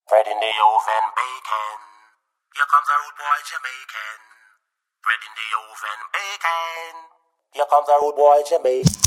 Bread in the oven, bacon. Here comes a rude boy Jamaican. Bread in the oven, bacon. Here comes a rude boy Jamaican.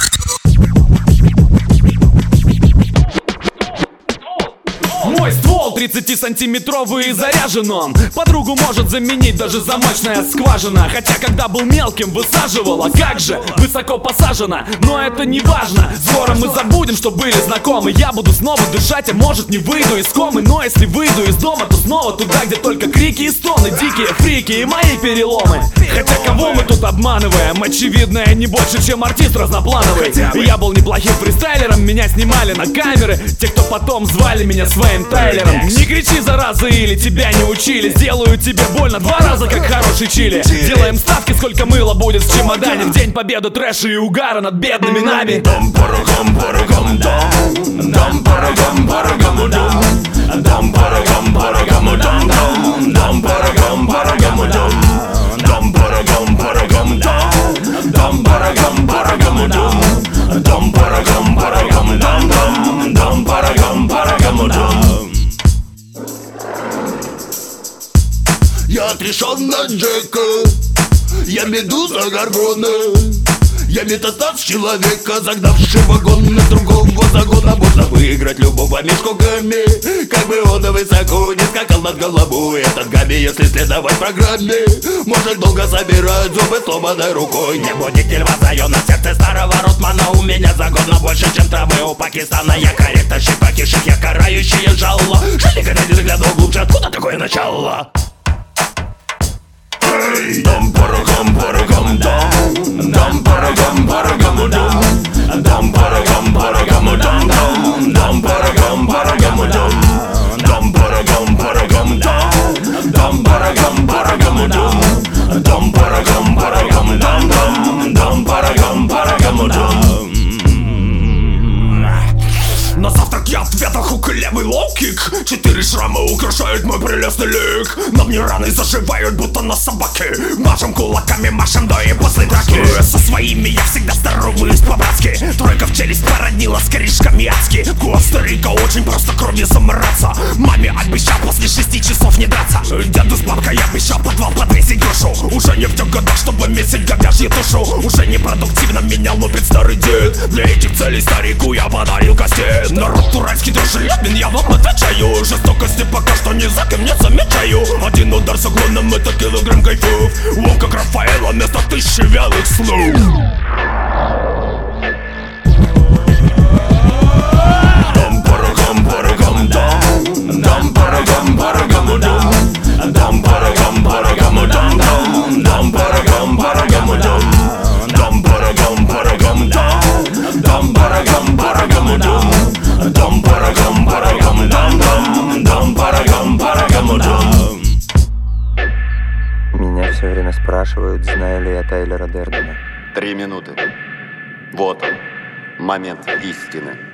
Мой ствол 30-сантиметровый и заряжен он. Подругу может заменить даже замочная скважина. Хотя когда был мелким высаживала, как же высоко посажена. Но это не важно, скоро мы забудем, что были знакомы. Я буду снова дышать, а может не выйду из комы. Но если выйду из дома, то снова туда, где только крики и стоны. Дикие фрики и мои переломы. Хотя кого мы тут обманываем? Очевидно, я не больше, чем артист разноплановый. Я был неплохим фристайлером, меня снимали на камеры. Те, кто потом звали меня своим Тайлером. Не кричи, зараза, или тебя не учили. Сделаю тебе больно 2 раза, как хороший чили. Делаем ставки, сколько мыла будет в чемодане. В день победы трэша и угара над бедными нами. Дам парагам парагам дам, дам парагам парагам дам, дам парагам парагам дам, дам парагам парагам дам, дам парагам парагам дам, дам парагам парагам дам, дам парагам парагам дам, дам парагам парагам дам. Я отрешенно Джека, я медуза Горгона, я метастаз человека, загнавший вагон на другого загона. Можно выиграть любого мешками, как бы он высоко не скакал над головой. Этот гамми, если следовать программе, может долго собирать зубы сломанной рукой. Не будете льва заём на сердце старого Ротмана. У меня загон больше, чем травы у Пакистана. Я корректор, покишек, я карающие жало. Жаль, когда не заглянул глубже, откуда такое начало? Дам парагам парагам дам, дам парагам парагам дам, дам парагам парагам дам, дам парагам парагам дам, дам парагам парагам дам, дам парагам парагам дам, дам парагам парагам дам, дам парагам парагам дам. На завтрак я ответил хук и левый лоу-кик. 4 шрама украшают мой прелестный лик. На мне раны заживают, будто на собаке. Машем кулаками, машем до и после драки. Со своими я всегда здороваюсь по-братски. Тройка в челюсть породнила с корешками адски. Кулак старика очень просто кровью замораться. Маме обещал после 6 часов не драться. Деду с бабкой я обещал подвал подвесить душу. Уже не в тех годах, чтобы месить говяжью тушу. Уже непродуктивно меня лупит старый дед. Для этих целей старику я подарил кастет. Народ турецкий дружелюбен, я вам отвечаю. Жестокости пока что ни за кем не замечаю. Один удар с уклоном, это килограмм кайфов. Он как Рафаэла вместо 1000 вялых слов. Дам парагам парагам дам, дам парагам парагам дам, дам парагам парагам дам, дам парагам парагам дам, дам парагам парагам дам, дам парагам парагам дам. Дам парагам парагам дам, дам парагам парагам дам. Меня все время спрашивают, знаю ли я Тайлера Дердена. 3 минуты. Вот он, момент истины.